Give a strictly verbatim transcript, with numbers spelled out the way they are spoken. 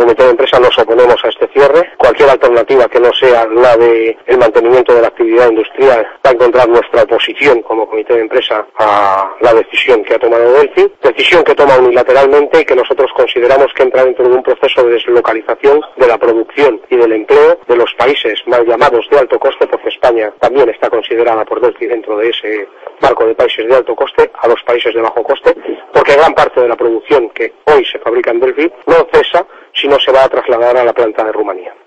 comité de empresa nos oponemos a este cierre. Cualquier alternativa que no sea la de el mantenimiento de la actividad industrial va a encontrar nuestra oposición como comité de empresa a la decisión que ha tomado Delphi, decisión que toma unilateralmente y que nosotros consideramos que entra dentro de un proceso de deslocalización de la producción y del empleo de los países mal llamados de alto coste, porque España también está considerada por Delphi dentro de ese marco de países de alto coste, a los países de bajo coste, porque gran parte de la producción que hoy se fabrica en Delphi no cesa, sino se va a trasladar a la planta de Rumanía.